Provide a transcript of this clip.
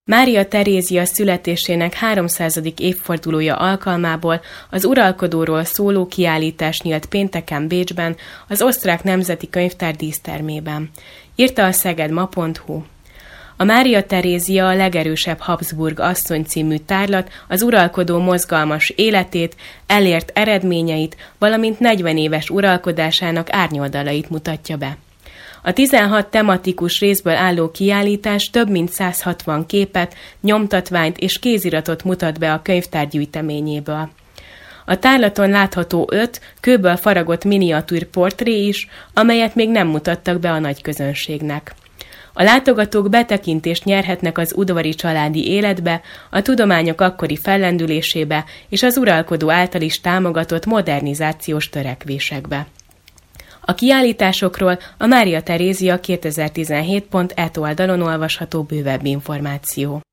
Mária Terézia születésének 300. évfordulója alkalmából az uralkodóról szóló kiállítás nyílt pénteken Bécsben, az Osztrák Nemzeti Könyvtár dísztermében. Írta a szegedma.hu. A Mária Terézia a legerősebb Habsburg asszony című tárlat az uralkodó mozgalmas életét, elért eredményeit, valamint 40 éves uralkodásának árnyoldalait mutatja be. A 16 tematikus részből álló kiállítás több mint 160 képet, nyomtatványt és kéziratot mutat be a könyvtár gyűjteményéből. A tárlaton látható 5 kőből faragott miniatűr portré is, amelyet még nem mutattak be a nagy közönségnek. A látogatók betekintést nyerhetnek az udvari családi életbe, a tudományok akkori fellendülésébe és az uralkodó által is támogatott modernizációs törekvésekbe. A kiállításokról a Mária Terézia 2017.et oldalon olvasható bővebb információ.